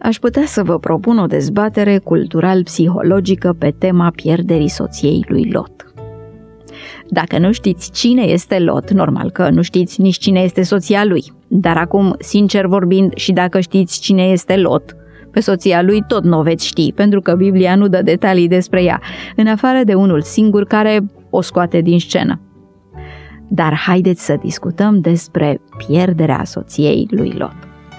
aș putea să vă propun o dezbatere cultural-psihologică pe tema pierderii soției lui Lot. Dacă nu știți cine este Lot, normal că nu știți nici cine este soția lui. Dar acum, sincer vorbind, și dacă știți cine este Lot, pe soția lui tot nu o veți ști, pentru că Biblia nu dă detalii despre ea, în afară de unul singur care o scoate din scenă. Dar haideți să discutăm despre pierderea soției lui Lot.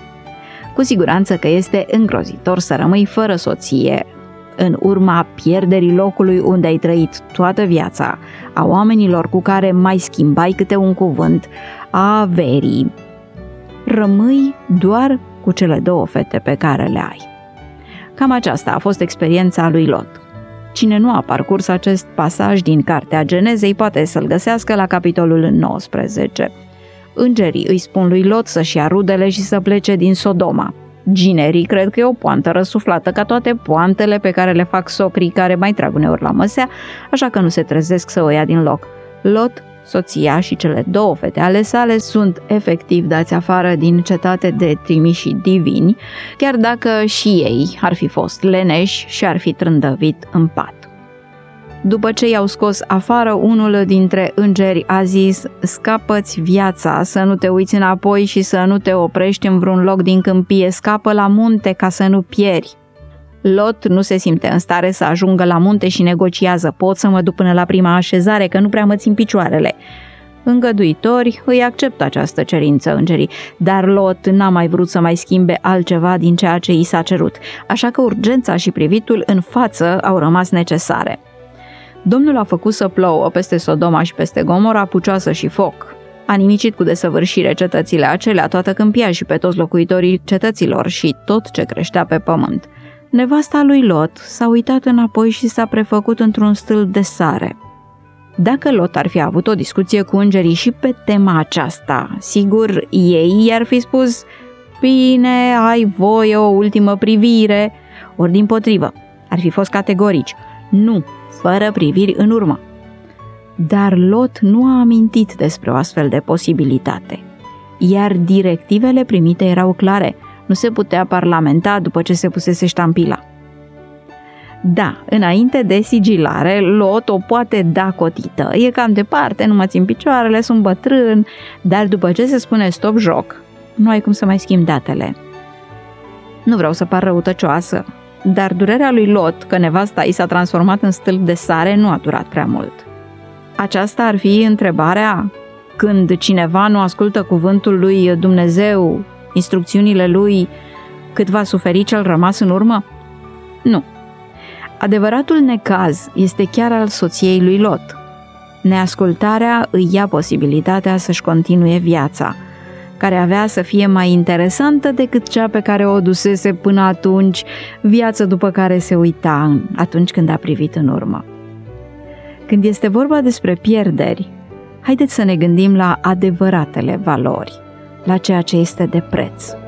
Cu siguranță că este îngrozitor să rămâi fără soție în urma pierderii locului unde ai trăit toată viața, a oamenilor cu care mai schimbai câte un cuvânt, a averii. Rămâi doar cu cele 2 fete pe care le ai. Cam aceasta a fost experiența lui Lot. Cine nu a parcurs acest pasaj din Cartea Genezei poate să-l găsească la capitolul 19. Îngerii îi spun lui Lot să-și ia rudele și să plece din Sodoma. Ginerii cred că e o poantă răsuflată ca toate poantele pe care le fac socrii care mai trag uneori la măsea, așa că nu se trezesc să o ia din loc. Lot, soția și cele 2 fete ale sale sunt efectiv dați afară din cetate de trimiși divini, chiar dacă și ei ar fi fost leneși și ar fi trândăvit în pat. După ce i-au scos afară, unul dintre îngeri a zis: scapă-ți viața, să nu te uiți înapoi și să nu te oprești în vreun loc din câmpie, scapă la munte ca să nu pieri. Lot nu se simte în stare să ajungă la munte și negociază: pot să mă duc până la prima așezare, că nu prea mă țin picioarele. Îngăduitori îi acceptă această cerință îngerii, dar Lot n-a mai vrut să mai schimbe altceva din ceea ce i s-a cerut, așa că urgența și privitul în față au rămas necesare. Domnul a făcut să plouă peste Sodoma și peste Gomora pucioasă și foc. A nimicit cu desăvârșire cetățile acelea, toată câmpia și pe toți locuitorii cetăților și tot ce creștea pe pământ. Nevasta lui Lot s-a uitat înapoi și s-a prefăcut într-un stâlp de sare. Dacă Lot ar fi avut o discuție cu îngerii și pe tema aceasta, sigur ei i-ar fi spus: bine, ai voie o ultimă privire, ori dimpotrivă, ar fi fost categorici: nu, fără priviri în urmă. Dar Lot nu a amintit despre o astfel de posibilitate, iar directivele primite erau clare: nu se putea parlamenta după ce se pusese ștampila. Da, înainte de sigilare, Lot o poate da cotită. E cam departe, nu mă țin picioarele, sunt bătrân, dar după ce se spune stop joc, nu ai cum să mai schimbi datele. Nu vreau să par răutăcioasă, dar durerea lui Lot că nevasta i s-a transformat în stâlp de sare nu a durat prea mult. Aceasta ar fi întrebarea când cineva nu ascultă cuvântul lui Dumnezeu, instrucțiunile lui, cât va suferi cel rămas în urmă? Nu. Adevăratul necaz este chiar al soției lui Lot. Neascultarea îi ia posibilitatea să-și continue viața, care avea să fie mai interesantă decât cea pe care o dusese până atunci, viață după care se uita atunci când a privit în urmă. Când este vorba despre pierderi, haideți să ne gândim la adevăratele valori, la ceea ce este de preț.